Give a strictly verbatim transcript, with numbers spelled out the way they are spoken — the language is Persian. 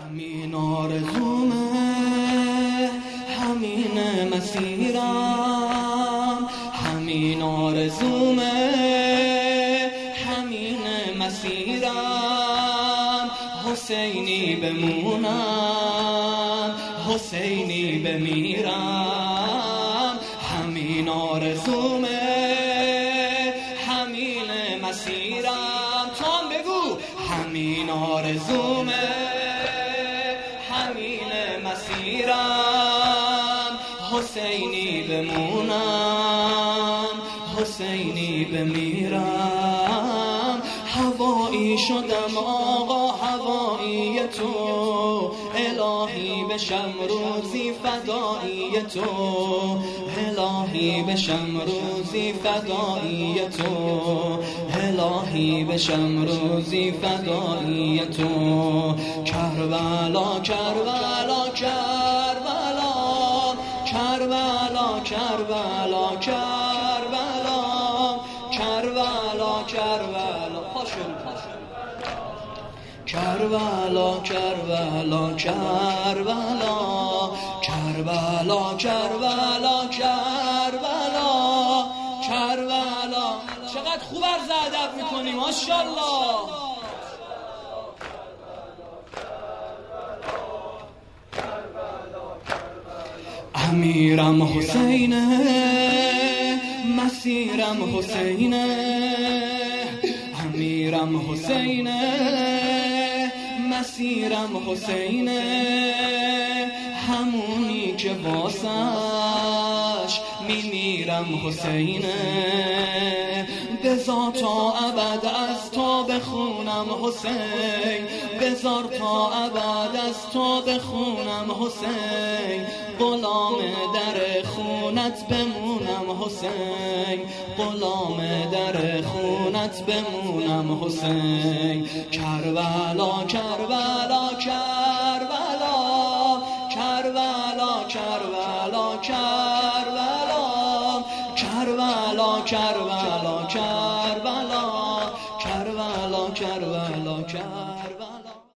همین آرزومه، همین مسیرم، همین آرزومه، همین مسیرم. حسینی بمونم، حسینی بمیرم. همین آرزومه، همین مسیرم. تو هم بگو همین آرزومه، همین مسیرم. حسینی بمونم، حسینی بمیرم. هوایی شدم آقا، هوایی تو، الهی بشم روزی فدایی تو، الهی بشم روزی فدایی تو، الهی بشم روزی فدایی تو. کربلا کربلا کربلا، کربلا کربلا کربلا، کربلا کربلا. پاشو پاشو. کربلا کربلا کربلا، کربلا کربلا کربلا، کربلا. چقدر خوب عرض ادب میکنی، ماشاءالله. امیرم حسینه، مسیرم حسینه. امیرم حسینه، مسیرم حسینه. همونی که واسش میمیرم حسینه. بذار تا ابد از تو بخونم حسین، بذار تا ابد از تو بخونم حسین. غلام در خونت بمونم حسین، غلام در خونت بمونم حسین. کربلا کربلا کربلا، کربلا کربلا کربلا، کربلا کربلا کربلا، کربلا کربلا کربلا.